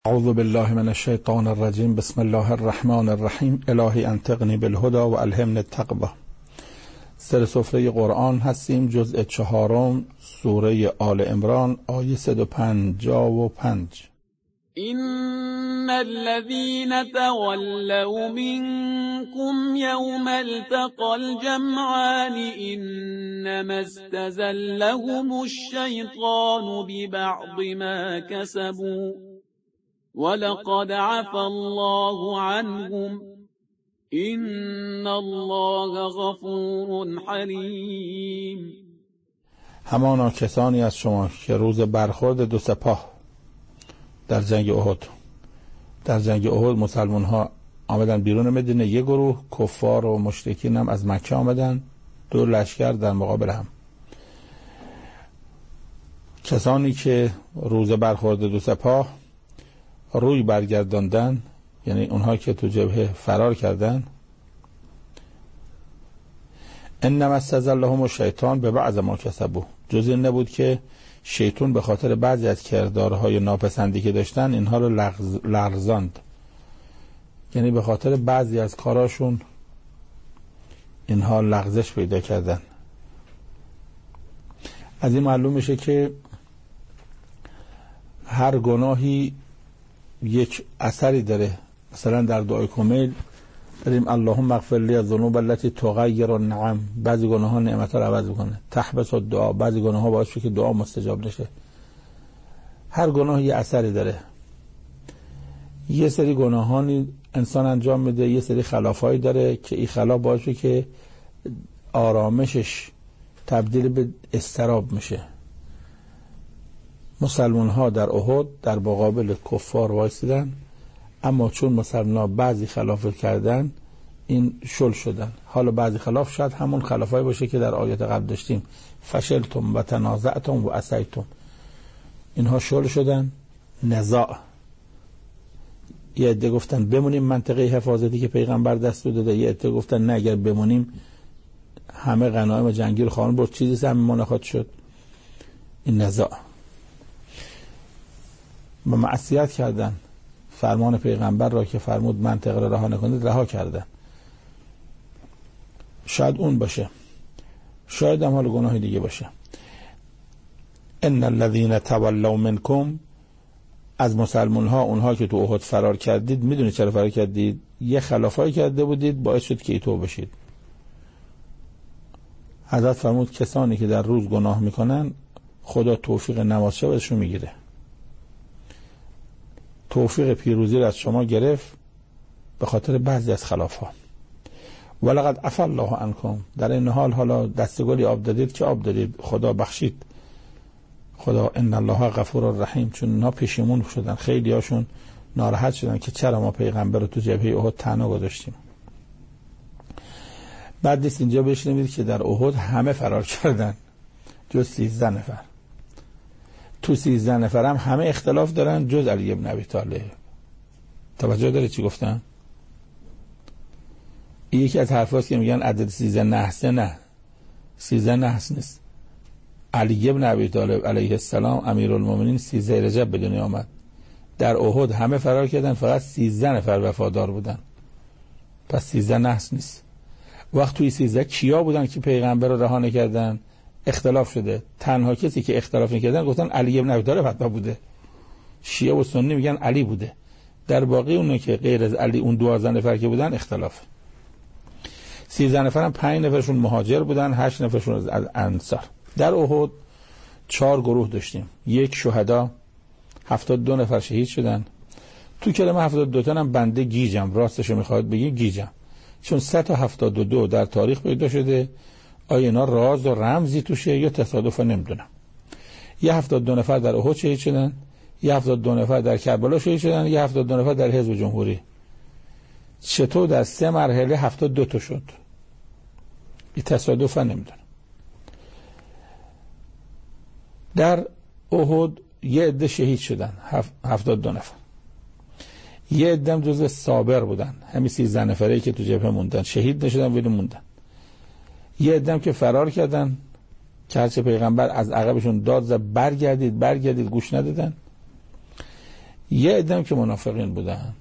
اعوذ بالله من الشیطان الرجیم. بسم الله الرحمن الرحیم. الهی انطقنی بالهدى و الهمنی التقوی. سر سفره قرآن هستیم، جزء 4، سوره آل عمران، آیه 155. إن الذين تولوا منكم يوم التقى الجمعان إنما استزلهم الشيطان ببعض ما كسبوا ولقد عفى الله عنهم إن الله غفور حليم. همانا کسانی از شما که روز برخورد دو سپاه در جنگ احد مسلمان ها آمدن بیرون مدینه، یک گروه کفار و مشرکین هم از مکه آمدن، دو لشکر در مقابل هم. کسانی که روز برخورد دو سپاه روی برگرداندن، یعنی اونها که تو جبهه فرار کردن، انما استزلهم الشیطان به بعض ما کسبوا، جز این نبود که شیطان به خاطر بعضی از کردارهای ناپسندی که داشتن اینها رو لرزاند، یعنی به خاطر بعضی از کاراشون اینها لغزش پیدا کردن. از این معلوم میشه که هر گناهی یک اثری داره. مثلا در دعای کمیل بریم اللهم اغفر لی الذنوب التي تغیر النعم، بعضی گناه‌ها نعمت‌ها رو عوض می‌کنه. تحبس الدعا، بعضی گناه‌ها باعث میشه که دعا مستجاب نشه. هر گناه یه اثری داره. یه سری گناهانی انسان انجام میده، یه سری خلافایی داره که این خلاف باعث میشه که آرامشش تبدیل به اضطراب میشه. مسلمان‌ها در احد در مقابل کفار وایسیدن، اما چون مسلمان‌ها بعضی خلاف کردن این شل شدن. حالا بعضی خلاف شاید همون خلافایی باشه که در آیات قبل داشتیم، فشلتم و تنازعتم و عصیتم، اینها شل شدن. نزاع، یه عده گفتن بمونیم منطقه حفاظتی که پیغمبر دستور داده، یه عده گفتن نه اگر بمونیم همه غنایم جنگی رو خواهند برد، چیزی هم ما نخواهد شد. این نزاع و معصیت کردن، فرمان پیغمبر را که فرمود منطقه را رها نکنید رها کردن. شاید اون باشه، شاید هم حال گناه دیگه باشه. ان الذين تولوا منكم، از مسلمان ها اونها که تو احد فرار کردید، میدونید چرا فرار کردید؟ یه خلافایی کرده بودید باعث شد که توبه بشید. حضرت فرمود کسانی که در روز گناه میکنن خدا توفیق نماز شب ازشون میگیره. توفیق پیروزی را از شما گرفت به خاطر بعضی از خلافها. ولقد عفا الله عنکم، در این حال حالا دستگلی آب دادید که آب دادید، خدا بخشید. خدا ان الله غفور رحیم، چون اینا پشیمون شدن، خیلی هاشون ناراحت شدن که چرا ما پیغمبر رو تو جبهه احد تنها گذاشتیم. بعد نیست اینجا بشنوید که در احد همه فرار کردن جز 13 نفر. تو 13 نفر هم همه اختلاف دارن جز علی ابن ابی طالب. توجه داره چی گفتن؟ این یکی از حرفاست که میگن عدد 13 نحسه، نه 13 نحس نیست. علی ابن ابی طالب علیه السلام امیرالمومنین 13 رجب به دنیا آمد. در احد همه فرار کردن، فقط 13 نفر وفادار بودن. پس 13 نحس نیست. وقت توی 13 کیا بودن که پیغمبر رو رها نکردن؟ اختلاف شده. تنها کسی که اختلاف نکردن گفتن علی ابن ابی طالب حتما بوده. شیعه و سنی میگن علی بوده. در باقی اونه که غیر از علی اون 12 نفر که بودن اختلاف. 13 نفر هم 5 نفرشون مهاجر بودن، 8 نفرشون از انصار. در احد 4 گروه داشتیم. یک شهدا، 72 نفر شهید شدن. تو کلمه 72 تا هم بنده گیجم، راستشو میخواد بگی گیجم، چون 172 در تاریخ پیدا شده. آیا اینا راز و رمزی توشه یا تصادفا نمیدونم. یه 72 نفر در احد شهید شدن، یه 72 نفر در کربلا شهید شدن، یه 72 نفر در حزب جمهوری. چطور در 3 مرحله 72 تا شد؟ این تصادفا نمیدونم. در احد یه عده شهید شدن، 72 نفر. یه عده هم جزو صابر بودن، همین 13 نفری که تو جبهه موندن، شهید نشدن ولی موندن. یه عده هم که فرار کردن که هرچه پیغمبر از عقبشون داد زد برگردید گوش ندادن. یه عده‌ام که منافقین بودن.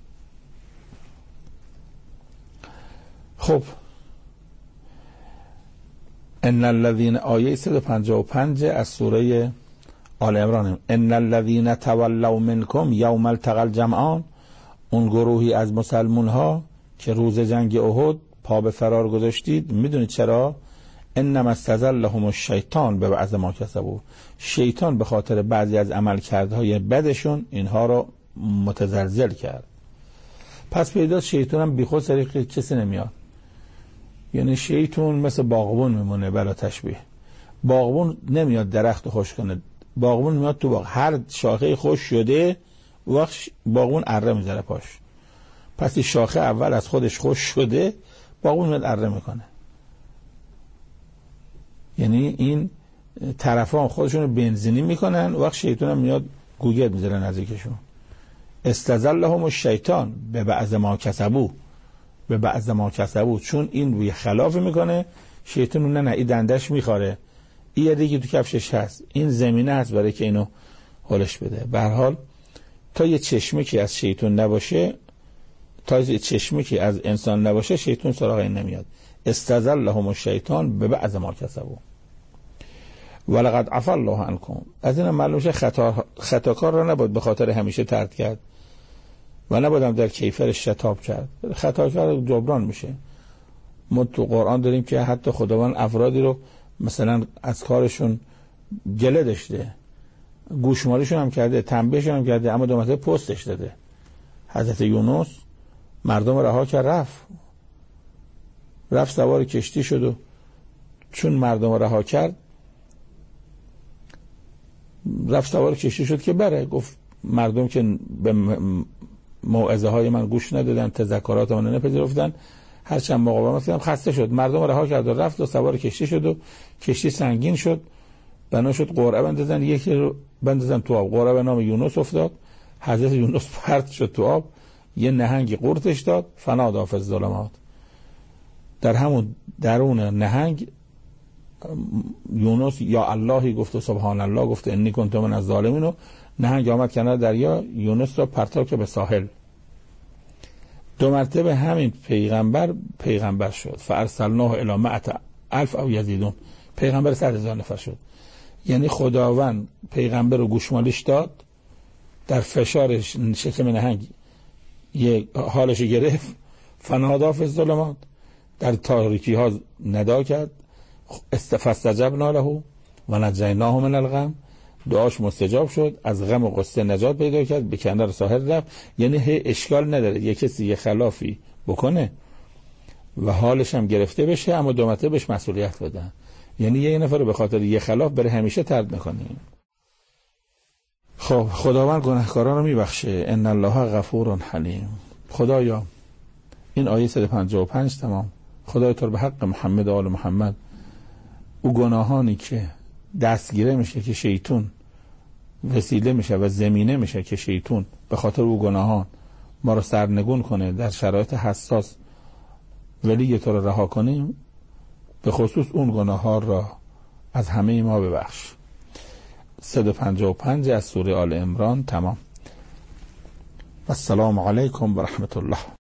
خب ان الذين آیه 155 از سوره آل عمران، ان الذين تولوا منكم يوم التقى الجمعان، اون گروهی از مسلمون ها که روز جنگ احد پا به فرار گذاشتید، میدونید چرا؟ انما استزلهم الشیطان به بعض ما کسبوا، شیطان به خاطر بعضی از عملکردهای بدشون اینها رو متزلزل کرد. پس پیدا شیطان هم بیخود سر کسی نمیاد. یعنی شیطان مثل باغبون میمونه بلا تشبیه. باغبون نمیاد درخت خوش کنه، باغبون میاد تو باغ، هر شاخه خوش شده وقت باغبون اره میذاره پاش. پس این شاخه اول از خودش خوش شده، باغبون میاد اره میکنه. یعنی این طرفان خودشون رو بنزینی میکنن، وقت شیطان هم میاد گوگت میذاره نزدیکشون. استزلهم الشیطان به بعض ما کسبوا، به بعض ما کسبوا، چون این روی خلاف میکنه شیطان نه این دندش میخوره، این یه دیگه تو کفشش هست، این زمینه هست برای که اینو هولش بده. به هر حال تا یه چشمه که از شیطان نباشه، تا یه چشمه که از انسان نباشه، شیطان سراغ این نمیاد. استزلهم الشیطان به بعض ما کسبوا ولقد عفا الله عنکم. از این معلوم شه خطاکار را نباید به خاطر همیشه طرد کرد و نباید در کیفرش شتاب کرد. خطاکار جبران میشه. ما تو قرآن داریم که حتی خداوند افرادی رو مثلا از کارشون گله داشته، گوشمالیشون هم کرده، تنبیهشون هم کرده، اما دو مرتبه پستش داده. حضرت یونس مردم رها کرد، رفت سوار کشتی شد و چون مردم رها کرد رفت سوار کشتی شد که بره، گفت مردم که به موعظه های من گوش ندادن، تذکرات من نپذیرفتن، هرچند مقاومت کردم، خسته شد، مردم رها کرد و رفت و سوار کشتی شد و کشتی سنگین شد، بنا شد قرعه بندازن، یکی رو بندازن تو آب، قرعه به نام یونس افتاد، حضرت یونس پرت شد تو آب، یه نهنگی قورتش داد، فنادی فی الظلمات. در همون درون نهنگ یونس یا اللهی گفت و سبحان الله گفت انی کنت من الظالمین، و نهنگ آمد کنار دریا، یونس را پرتاب که به ساحل. دو مرتبه همین پیغمبر شد. فارسلناه الی 100,000 او یزیدون، پیغمبر 100,000 نفر شد. یعنی خداوند پیغمبر رو گوشمالیش داد، در فشار شکم نهنگ یه حالش گرفت، فنادی فی الظلمات، در تاریکی ها ندا کرد، فاستجبنا له و نجیناه من الغم، دعاش مستجاب شد، از غم و غصه نجات پیدا کرد، به کنار ساحل رفت. یعنی اشکال نداره یه کسی یه خلافی بکنه و حالش هم گرفته بشه، اما دو مرتبه بهش مسئولیت بدن. یعنی یه نفر رو به خاطر یه خلاف بره همیشه طرد میکنه. خب خداوند گناهکاران رو میبخشه. ان الله غفور حلیم. خدایا این آیه 155 تمام. خدای تو به حق محمد و آل محمد او گناهانی که دستگیره میشه که شیطون وسیله میشه و زمینه میشه که شیطون به خاطر او گناهان ما رو سرنگون کنه در شرایط حساس ولی تو رو رها کنیم، به خصوص اون گناهان را از همه ما ببخش. 155 از سوره آل عمران تمام. السلام علیکم و رحمت الله.